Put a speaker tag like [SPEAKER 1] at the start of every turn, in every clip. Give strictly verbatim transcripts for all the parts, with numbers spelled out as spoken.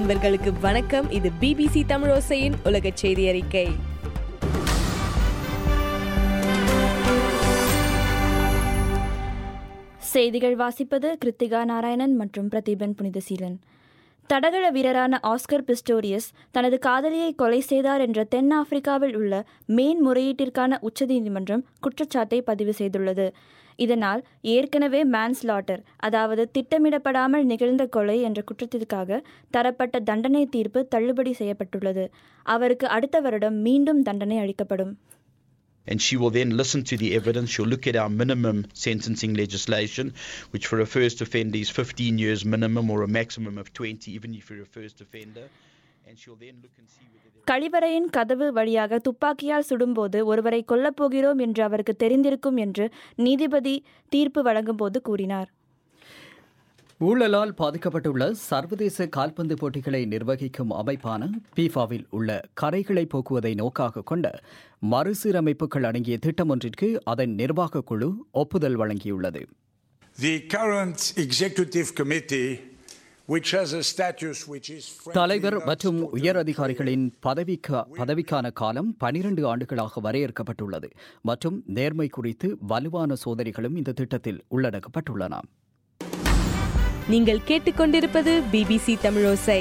[SPEAKER 1] நண்பர்களுக்கு வணக்கம். இது பிபிசி தமிழோசையின் உலக செய்தி அறிக்கை.
[SPEAKER 2] செய்திகள் வாசிப்பது கிருத்திகா நாராயணன் மற்றும் பிரதீபன் புனிதசீலன். தடகள வீரரான ஆஸ்கர் பிஸ்டோரியஸ் தனது காதலியை கொலை செய்தார் என்ற தென்னாப்பிரிக்காவில் உள்ள மேன்முறையீட்டிற்கான உச்சநீதிமன்றம் குற்றச்சாட்டை பதிவு செய்துள்ளது. இதனால் ஏற்கனவே மேன்ஸ்லாட்டர், அதாவது திட்டமிடப்படாமல் நிகழ்ந்த கொலை என்ற குற்றத்திற்காக தரப்பட்ட தண்டனை தீர்ப்பு தள்ளுபடி செய்யப்பட்டுள்ளது. அவருக்கு அடுத்த வருடம் மீண்டும் தண்டனை அளிக்கப்படும்.
[SPEAKER 3] And she will then listen to the evidence. She'll look at our minimum sentencing legislation, which for a first offender is fifteen years minimum or a maximum of twenty, even if you're a first offender. And she'll then look and see whether
[SPEAKER 2] கழிவறையின் கதவு வழியாக துப்பாக்கியால் சுடும்போது ஒருவரை கொல்லப்போகிறோம் என்று அவருக்கு தெரிந்திருக்கும் என்று நீதிபதி தீர்ப்பு வழங்கும் போது கூறினார்.
[SPEAKER 4] ஊழலால் பாதிக்கப்பட்டுள்ள சர்வதேச கால்பந்து போட்டிகளை நிர்வகிக்கும் அமைப்பான பீஃபாவில் உள்ள கரைகளை போக்குவதை நோக்காக கொண்ட மறுசீரமைப்புகள் அடங்கிய திட்டம் ஒன்றிற்கு அதன் நிர்வாக குழு ஒப்புதல் வழங்கியுள்ளது.
[SPEAKER 5] The current executive committee, which has a status which is
[SPEAKER 4] தலைவர் மற்றும் உயர் அதிகாரிகளின் பதவிக்க பதவிக்கான காலம் பனிரெண்டு ஆண்டுகளாக வரையறுக்கப்பட்டுள்ளது மற்றும் நேர்மை குறித்து வலுவான சோதனைகளும் இந்த திட்டத்தில் உள்ளடக்கப்பட்டுள்ளன.
[SPEAKER 1] நீங்கள் கேட்டுக்கொண்டிருப்பது பிபிசி தமிழோசை.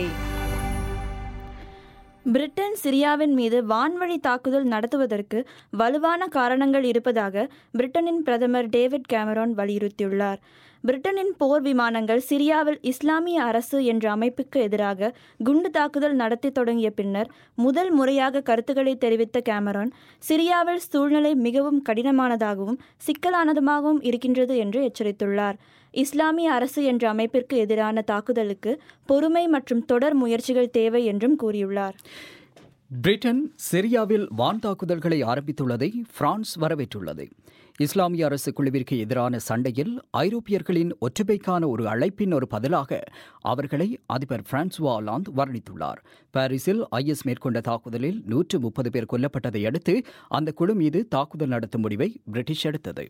[SPEAKER 2] பிரிட்டன் சிரியாவின் மீது வான்வழி தாக்குதல் நடத்துவதற்கு வலுவான காரணங்கள் இருப்பதாக பிரிட்டனின் பிரதமர் டேவிட் கேமரான் வலியுறுத்தியுள்ளார். பிரிட்டனின் போர் விமானங்கள் சிரியாவில் இஸ்லாமிய அரசு என்ற அமைப்புக்கு எதிராக குண்டு தாக்குதல் நடத்தி தொடங்கிய பின்னர் முதல் முறையாக கருத்துக்களை தெரிவித்த கேமரான், சிரியாவில் சூழ்நிலை மிகவும் கடினமானதாகவும் சிக்கலானதுமாகவும் இருக்கின்றது என்று எச்சரித்துள்ளார். இஸ்லாமிய அரசு என்ற அமைப்பிற்கு எதிரான தாக்குதலுக்கு பொறுமை மற்றும் தொடர் முயற்சிகள் தேவை என்றும் கூறியுள்ளார்.
[SPEAKER 4] பிரிட்டன் சிரியாவில் வான் தாக்குதல்களை ஆரம்பித்துள்ளதை பிரான்ஸ் வரவேற்றுள்ளது. இஸ்லாமிய அரசு குழுவிற்கு எதிரான சண்டையில் ஐரோப்பியர்களின் ஒற்றுமைக்கான ஒரு அழைப்பின் ஒரு பதிலாக அவர்களை அதிபர் பிரான்சுவா ஒலாந்து வர்ணித்துள்ளார். பாரிஸில் ஐஎஸ் மேற்கொண்ட தாக்குதலில் நூற்று முப்பது பேர் கொல்லப்பட்டதை அடுத்து அந்த குழு மீது தாக்குதல் நடத்தும் முடிவை பிரிட்டிஷ் எடுத்தது.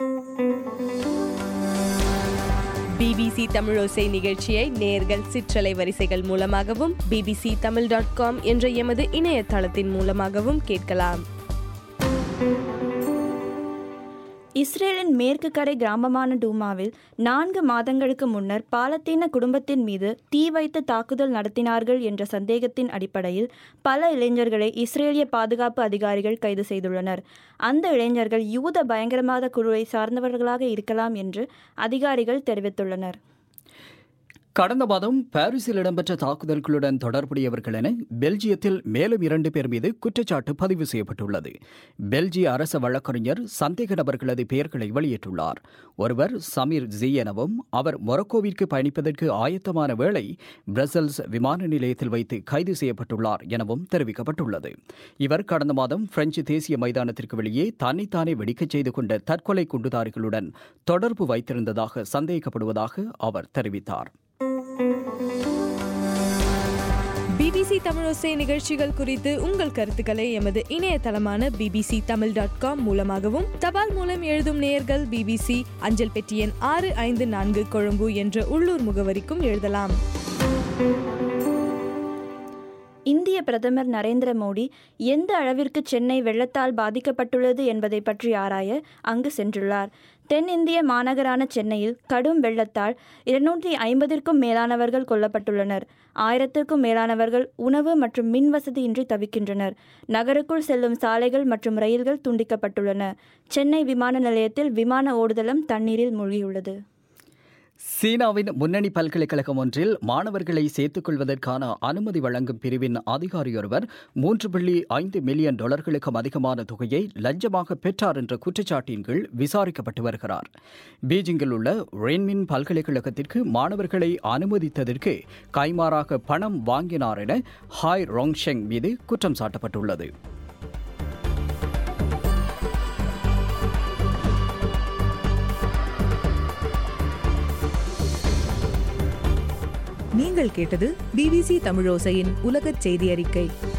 [SPEAKER 1] பிபிசி தமிழோசை நிகழ்ச்சியை நேயர்கள் சிற்றலை வரிசைகள் மூலமாகவும் பிபிசி தமிழ் டாட் காம் என்ற எமது இணையதளத்தின் மூலமாகவும் கேட்கலாம்.
[SPEAKER 2] இஸ்ரேலின் மேற்கு கரை கிராமமான டூமாவில் நான்கு மாதங்களுக்கு முன்னர் பாலத்தீன குடும்பத்தின் மீது தீ வைத்து தாக்குதல் நடத்தினார்கள் என்ற சந்தேகத்தின் அடிப்படையில் பல இளைஞர்களை இஸ்ரேலிய பாதுகாப்பு அதிகாரிகள் கைது செய்துள்ளனர். அந்த இளைஞர்கள் யூத பயங்கரவாத குழுவை சார்ந்தவர்களாக இருக்கலாம் என்று அதிகாரிகள் தெரிவித்துள்ளனர்.
[SPEAKER 4] கடந்த மாதம் பாரிஸில் இடம்பெற்ற தாக்குதல்களுடன் தொடர்புடையவர்கள் என பெல்ஜியத்தில் மேலும் இரண்டு பேர் மீது குற்றச்சாட்டு பதிவு செய்யப்பட்டுள்ளது. பெல்ஜிய அரச வழக்கறிஞர் சந்தேக நபர்களது பெயர்களை வெளியிட்டுள்ளார். ஒருவர் சமீர் ஜி எனவும் அவர் மொரோக்கோவிற்கு பயணிப்பதற்கு ஆயத்தமான வேளை பிரசல்ஸ் விமான நிலையத்தில் வைத்து கைது செய்யப்பட்டுள்ளார் எனவும் தெரிவிக்கப்பட்டுள்ளது. இவர் கடந்த மாதம் பிரெஞ்சு தேசிய மைதானத்திற்கு வெளியே தன்னைத்தானே வெடிக்கச் செய்து கொண்ட தற்கொலை குண்டுதாரிகளுடன் தொடர்பு வைத்திருந்ததாக சந்தேகிக்கப்படுவதாக அவர் தெரிவித்தார்.
[SPEAKER 1] பிபிசி தமிழோசை நிகழ்ச்சிகள் குறித்து உங்கள் கருத்துக்களை எமது இணையதளமான பிபிசி தமிழ் டாட் காம் மூலமாகவும், தபால் மூலம் எழுதும் நேயர்கள் பிபிசி அஞ்சல் பெட்டி எண் ஆறு ஐந்து நான்கு கொழும்பு என்ற உள்ளூர் முகவரிக்கும் எழுதலாம்.
[SPEAKER 2] இந்திய பிரதமர் நரேந்திர மோடி எந்த அளவிற்கு சென்னை வெள்ளத்தால் பாதிக்கப்பட்டுள்ளது என்பதை பற்றி ஆராய அங்கு சென்றுள்ளார். தென்னிந்திய மாநகரான சென்னையில் கடும் வெள்ளத்தால் இருநூற்றி ஐம்பதிற்கும் மேலானவர்கள் கொல்லப்பட்டுள்ளனர். ஆயிரத்திற்கும் மேலானவர்கள் உணவு மற்றும் மின் வசதியின்றி தவிக்கின்றனர். நகருக்குள் செல்லும் சாலைகள் மற்றும் ரயில்கள் துண்டிக்கப்பட்டுள்ளன. சென்னை விமான நிலையத்தில் விமான ஓடுதளம் தண்ணீரில் மூழ்கியுள்ளது.
[SPEAKER 4] சீனாவின் முன்னணி பல்கலைக்கழகம் ஒன்றில் மாணவர்களை சேர்த்துக் கொள்வதற்கான அனுமதி வழங்கும் பிரிவின் அதிகாரியொருவர் மூன்று புள்ளி ஐந்து மில்லியன் டாலர்களுக்கும் அதிகமான தொகையை லஞ்சமாக பெற்றார் என்ற குற்றச்சாட்டின் கீழ் விசாரிக்கப்பட்டு வருகிறார். பீஜிங்கில் உள்ள ரென்மின் பல்கலைக்கழகத்திற்கு மாணவர்களை அனுமதித்ததற்கு கைமாறாக பணம் வாங்கினார் என ஹாய் ரோங்ஷெங் மீது குற்றம் சாட்டப்பட்டுள்ளது.
[SPEAKER 6] நீங்கள் கேட்டது பிபிசி தமிழோசையின் உலகச் செய்தி அறிக்கை.